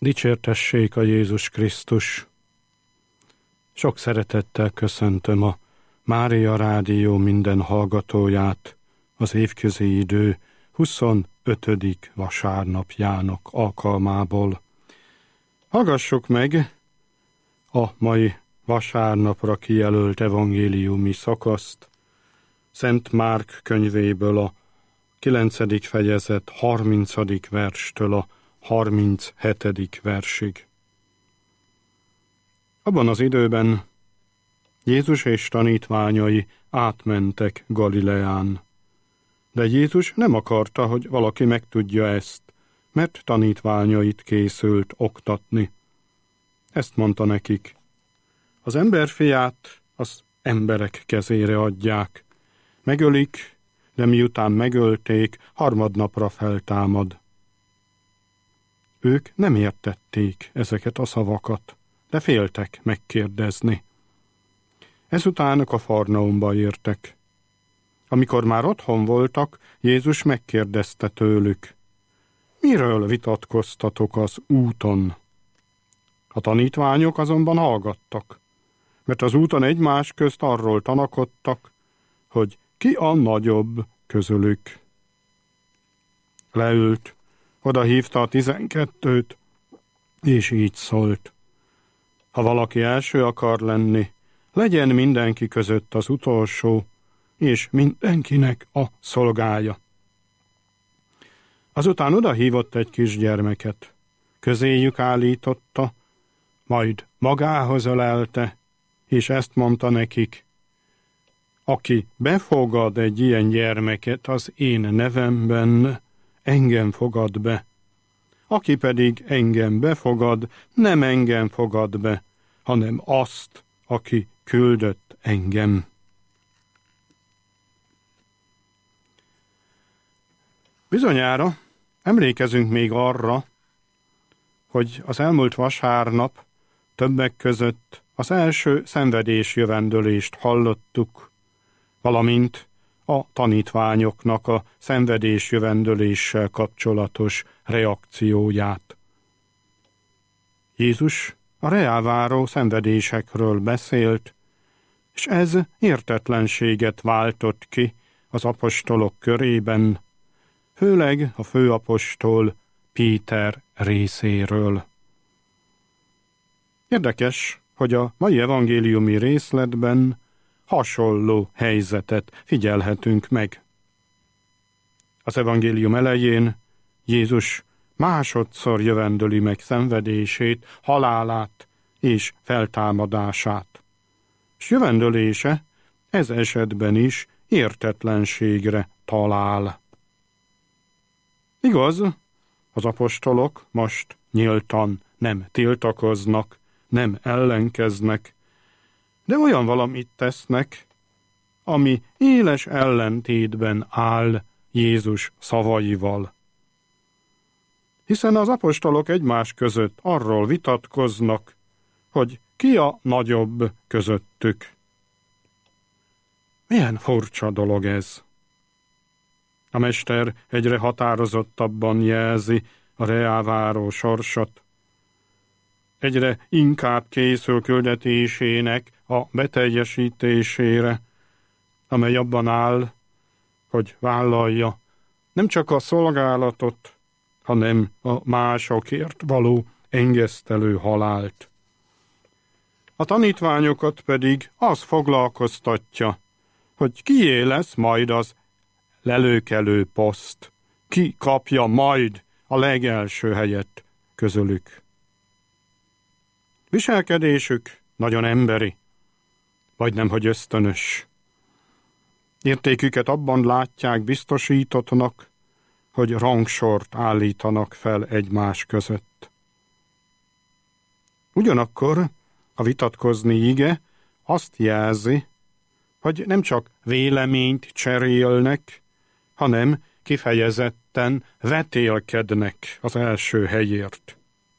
Dicsértessék a Jézus Krisztus! Sok szeretettel köszöntöm a Mária Rádió minden hallgatóját az évközi idő 25. vasárnapjának alkalmából. Hallgassuk meg a mai vasárnapra kijelölt evangéliumi szakaszt, Szent Márk könyvéből a 9. fejezet 30. verstől a 37. versig. Abban az időben Jézus és tanítványai átmentek Galileán. De Jézus nem akarta, hogy valaki megtudja ezt, mert tanítványait készült oktatni. Ezt mondta nekik: az emberfiát az emberek kezére adják. Megölik, de miután megölték, harmadnapra feltámad. Ők nem értették ezeket a szavakat, de féltek megkérdezni. Ezután Kafarnaumba értek. Amikor már otthon voltak, Jézus megkérdezte tőlük: miről vitatkoztatok az úton? A tanítványok azonban hallgattak, mert az úton egymás közt arról tanakodtak, hogy ki a nagyobb közülük. Leült, odahívta a 12-t, és így szólt: ha valaki első akar lenni, legyen mindenki között az utolsó, és mindenkinek a szolgája. Azután odahívott egy kisgyermeket, közéjük állította, majd magához ölelte, és ezt mondta nekik: aki befogad egy ilyen gyermeket az én nevemben, engem fogad be. Aki pedig engem befogad, nem engem fogad be, hanem azt, aki küldött engem. Bizonyára emlékezünk még arra, hogy az elmúlt vasárnap többek között az első szenvedésjövendölést hallottuk, valamint a tanítványoknak a szenvedésjövendöléssel kapcsolatos reakcióját. Jézus a reáváró szenvedésekről beszélt, és ez értetlenséget váltott ki az apostolok körében, főleg a főapostol Péter részéről. Érdekes, hogy a mai evangéliumi részletben hasonló helyzetet figyelhetünk meg. Az evangélium elején Jézus másodszor jövendöli meg szenvedését, halálát és feltámadását. S jövendölése ez esetben is értetlenségre talál. Igaz, az apostolok most nyíltan nem tiltakoznak, nem ellenkeznek, de olyan valamit tesznek, ami éles ellentétben áll Jézus szavaival. Hiszen az apostolok egymás között arról vitatkoznak, hogy ki a nagyobb közöttük. Milyen furcsa dolog ez! A mester egyre határozottabban jelzi a reáváró sorsot. Egyre inkább készül küldetésének a beteljesítésére, amely abban áll, hogy vállalja nem csak a szolgálatot, hanem a másokért való engesztelő halált. A tanítványokat pedig az foglalkoztatja, hogy kié lesz majd az lelőkelő poszt, ki kapja majd a legelső helyet közülük. Viselkedésük nagyon emberi, vagy nemhogy ösztönös. Értéküket abban látják biztosítottnak, hogy rangsort állítanak fel egymás között. Ugyanakkor a vitatkozni ige azt jelzi, hogy nem csak véleményt cserélnek, hanem kifejezetten vetélkednek az első helyért.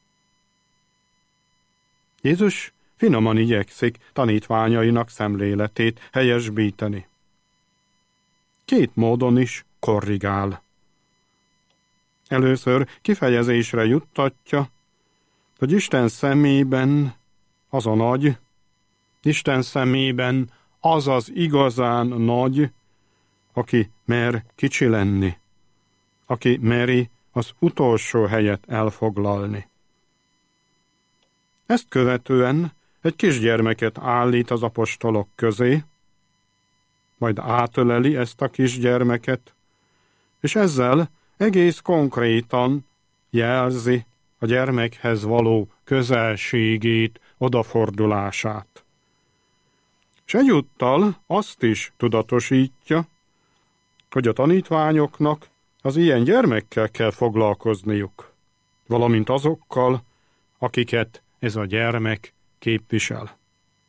Jézus finoman igyekszik tanítványainak szemléletét helyesbíteni. Két módon is korrigál. Először kifejezésre juttatja, hogy Isten szemében az a nagy, Isten szemében az az igazán nagy, aki mer kicsi lenni, aki meri az utolsó helyet elfoglalni. Ezt követően egy kisgyermeket állít az apostolok közé, majd átöleli ezt a kisgyermeket, és ezzel egész konkrétan jelzi a gyermekhez való közelségét, odafordulását. És egyúttal azt is tudatosítja, hogy a tanítványoknak az ilyen gyermekkel kell foglalkozniuk, valamint azokkal, akiket ez a gyermek képvisel.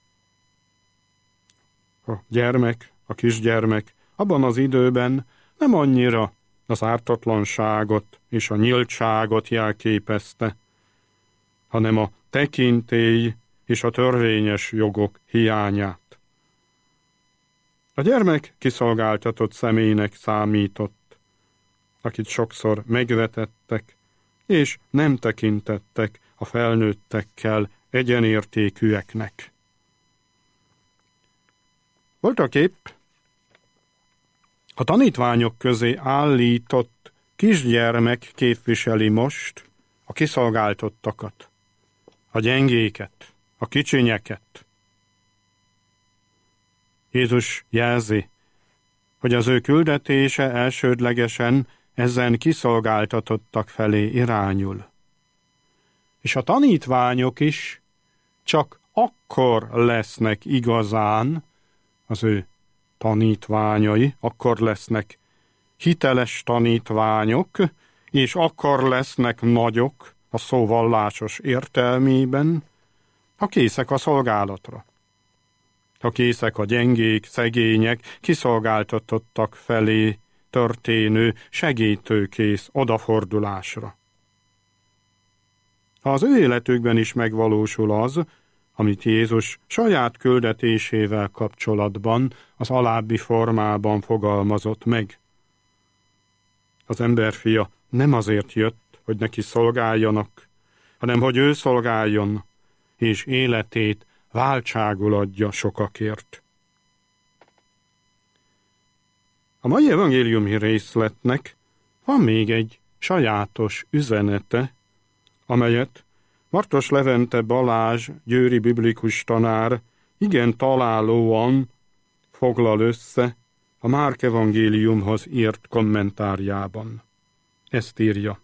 A gyermek, a kisgyermek abban az időben nem annyira az ártatlanságot és a nyíltságot jelképezte, hanem a tekintély és a törvényes jogok hiányát. A gyermek kiszolgáltatott személynek számított, akit sokszor megvetettek, és nem tekintettek a felnőttekkel egyenértékűeknek. Voltaképp a tanítványok közé állított kisgyermek képviseli most a kiszolgáltottakat, a gyengéket, a kicsinyeket. Jézus jelzi, hogy az ő küldetése elsődlegesen ezen kiszolgáltatottak felé irányul. És a tanítványok is csak akkor lesznek igazán az ő tanítványai, akkor lesznek hiteles tanítványok, és akkor lesznek nagyok a szó vallásos értelmében, ha készek a szolgálatra. Ha készek a gyengék, szegények, kiszolgáltatottak felé történő segítőkész odafordulásra. Ha az ő életükben is megvalósul az, amit Jézus saját küldetésével kapcsolatban az alábbi formában fogalmazott meg. Az emberfia nem azért jött, hogy neki szolgáljanak, hanem hogy ő szolgáljon, és életét váltságul adja sokakért. A mai evangéliumi részletnek van még egy sajátos üzenete, amelyet Martos Levente Balázs győri biblikus tanár igen találóan foglal össze a Márk evangéliumhoz írt kommentárjában. Ezt írja.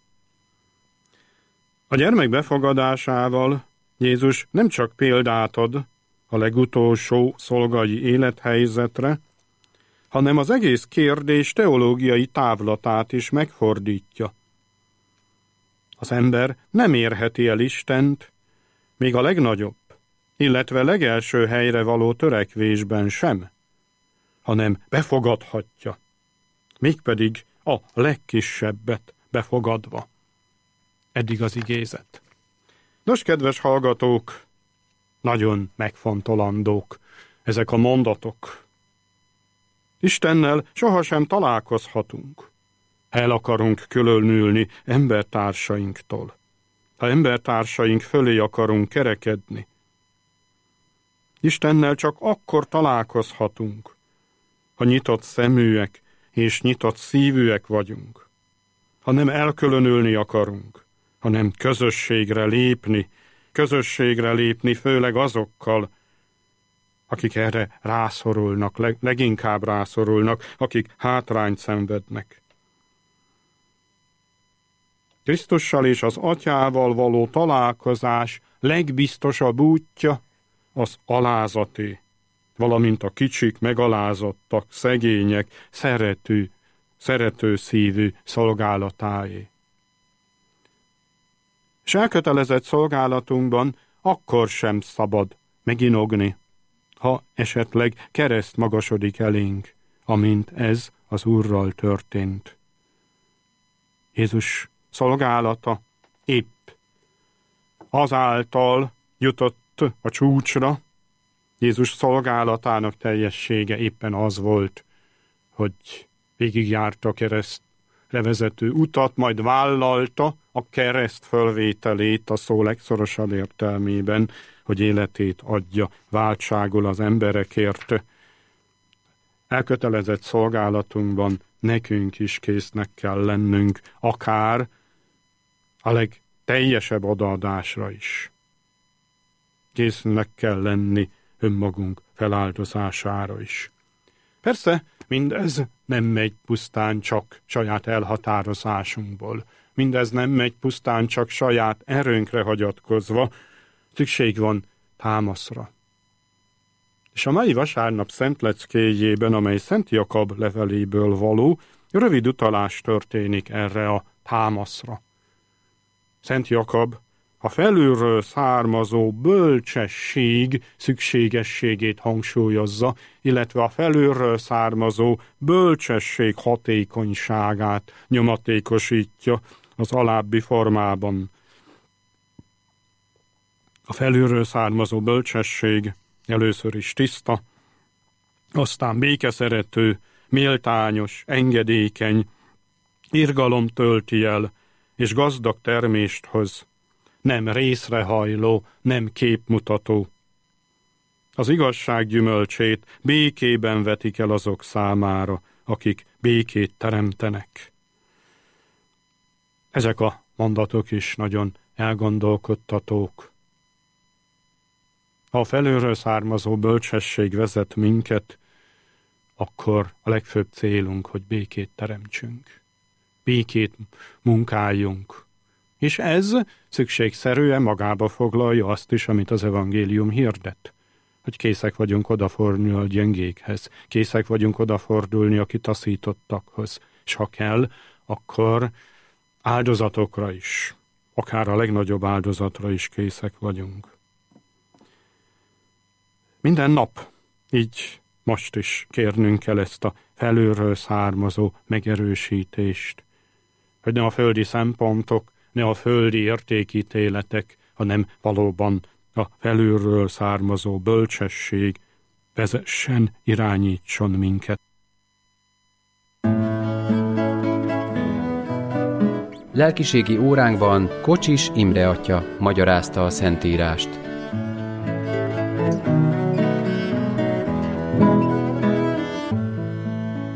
A gyermek befogadásával Jézus nem csak példát ad a legutolsó szolgai élethelyzetre, hanem az egész kérdés teológiai távlatát is megfordítja. Az ember nem érheti el Istent, még a legnagyobb, illetve legelső helyre való törekvésben sem, hanem befogadhatja, mégpedig a legkisebbet befogadva. Eddig az igézet. Nos, kedves hallgatók, nagyon megfontolandók ezek a mondatok. Istennel sohasem találkozhatunk. El akarunk különülni embertársainktól. Ha embertársaink fölé akarunk kerekedni. Istennel csak akkor találkozhatunk, ha nyitott szeműek és nyitott szívűek vagyunk. Ha nem elkülönülni akarunk, hanem közösségre lépni főleg azokkal, akik erre rászorulnak, leginkább rászorulnak, akik hátrányt szenvednek. Krisztussal és az Atyával való találkozás legbiztosabb útja az alázaté, valamint a kicsik, megalázottak, szegények, szerető szívű szolgálatáé. És elkötelezett szolgálatunkban akkor sem szabad meginogni, ha esetleg kereszt magasodik elénk, amint ez az Úrral történt. Jézus szolgálata épp azáltal jutott a csúcsra, Jézus szolgálatának teljessége éppen az volt, hogy végigjárta kereszt levezető utat, majd vállalta a kereszt fölvételét a szó legszorosabb értelmében, hogy életét adja váltságul az emberekért. Elkötelezett szolgálatunkban nekünk is késznek kell lennünk, akár a legteljesebb odaadásra is. Késznek kell lenni önmagunk feláldozására is. Persze, mindez nem megy pusztán csak saját elhatározásunkból. Mindez nem megy pusztán csak saját erőnkre hagyatkozva. Szükség van támaszra. És a mai vasárnap szentleckéjében, amely Szent Jakab leveléből való, rövid utalás történik erre a támaszra. Szent Jakab a felülről származó bölcsesség szükségességét hangsúlyozza, illetve a felülről származó bölcsesség hatékonyságát nyomatékosítja az alábbi formában. A felülről származó bölcsesség először is tiszta, aztán békeszerető, méltányos, engedékeny, irgalom tölti el, és gazdag termést hoz, nem részrehajló, nem képmutató. Az igazság gyümölcsét békében vetik el azok számára, akik békét teremtenek. Ezek a mondatok is nagyon elgondolkodtatók. Ha a felülről származó bölcsesség vezet minket, akkor a legfőbb célunk, hogy békét teremtsünk. Békét munkáljunk. És ez szükségszerűen magába foglalja azt is, amit az evangélium hirdet. Hogy készek vagyunk odafordulni a gyengékhez, készek vagyunk odafordulni a kitaszítottakhoz, és ha kell, akkor áldozatokra is, akár a legnagyobb áldozatra is készek vagyunk. Minden nap, így most is kérnünk kell ezt a felülről származó megerősítést, hogy ne a földi szempontok, ne a földi értékítéletek, hanem valóban a felülről származó bölcsesség vezessen, irányítson minket. Lelkiségi óránkban Kocsis Imre atya magyarázta a Szentírást.